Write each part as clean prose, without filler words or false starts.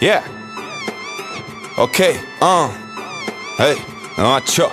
Yeah. OK, hej, no a čo?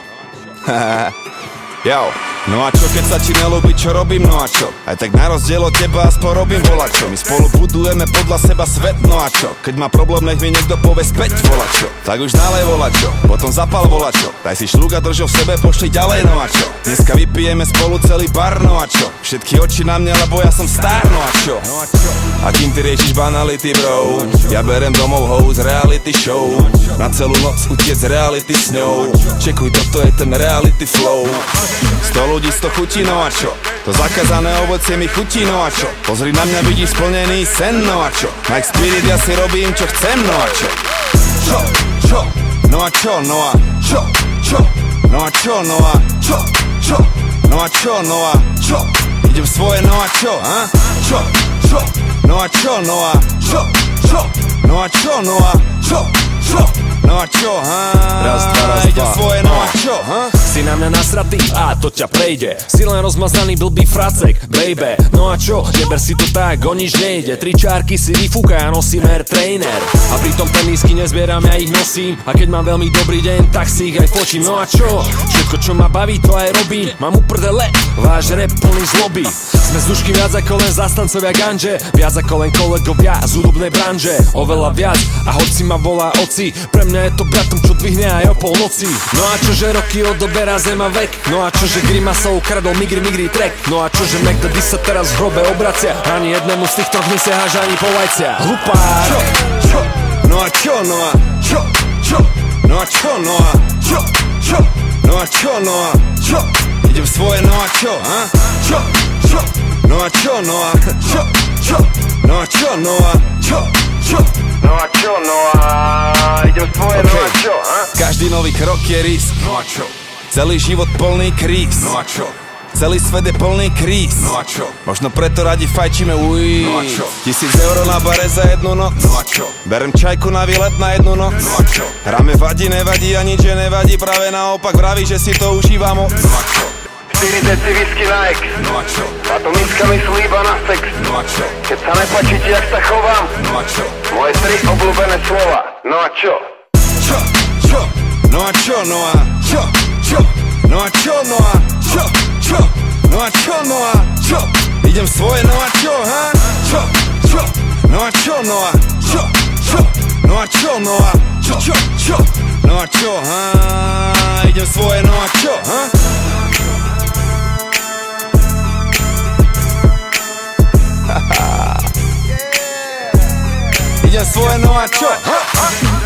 Jau. No a čo keď sa ti nelúbi, čo robím, no a čo? Aj tak na rozdiel od teba aspoň robím volačo. My spolu budujeme podľa seba svet, no a čo? Keď má problém, nech mi niekto povie späť volačo. Tak už ďalej volačo, potom zapal volačo. Daj si šľúk a drž ho v sebe, pošli ďalej, no a čo? Dneska vypijeme spolu celý bar, no a čo? Všetky oči na mňa, lebo ja som star, no a čo? A kým ty riešiš banality, bro, ja berem domov hou z reality show. Na celú noc utiec z reality s ňou. Čekuj, toto je ten reality flow. 100 ľudí, 100 chutí, no a čo? To zakázané ovocie mi chutí, no a čo? Pozri na mňa, vidíš splnený sen, no a čo? Mike Spirit, ja si robím, čo chcem, no a čo? Čo? No a čo? No a čo? No a čo? No a čo? No a čo? No a čo? Idem svoje, no a čo? Čo? No a čo? No a čo? No a čo? No a čo? No a čo, Raz, dva, idem svoje, no a čo, Si na mňa nasratý a to ťa prejde. Si len rozmazaný blbý fracek, baby. No a čo, neber si to tak, o nič nejde. 3 čárky si vyfúka, ja nosím air trainer. A pritom tenisky nezbieram, ja ich nosím. A keď mám veľmi dobrý deň, tak si ich aj fočím. No a čo, všetko čo ma baví, to aj robím. Mám uprdele, váš rap plný zloby. Sme zdušky viac ako len zastancovia ganže. Viac ako len kolegovia z hudobnej branže. Oveľa viac a hoci ma volá oci, pre mňa je to bratom, čo dvihne aj o polnoci. No a čože roky odoberá zem a vek. No a čože Grimasov ukradol migri track. No a čože McDaddy sa teraz v hrobe obracia. Ani jednému z tých troch nesiaháš ani po vajcia. Hlupák. Čo? No a čo? No a čo? No a čo? No a čo? No a čo? No a čo? Idem svoje, no a čo? Čo? No a čo? No a čo? No a čo? No a čo? No a čo? No a idem svoje, no a čo? Každý nový krok je risk. No a čo? Celý život plný kríz. No a čo? Celý svet je plný kríz. No a čo? Možno preto radi fajčíme, No a čo? 1000 € na bare za jednu noc. No a čo? Berem čajku na výlet na jednu noc. No a čo? Hráme vadí, nevadí a nič je nevadí. Práve naopak vraví, že si to užíva moc. No a čo? 4 deci whisky na ex. No a čo? Táto miska myslí iba na sex. No a čo? Keď sa nepáči ti, jak sa chovám. No a čo? Moje 3 obľúbené slova. No a čo? Čo? No a čo? No a čo? No a čo? No a čo? No a čo? No a čo? Idem svoje, no a čo? Čo? No a čo? No a čo? No a čo? No a čo? No a čo? Idem svoje, no a čo? Idem svoje, no a čo?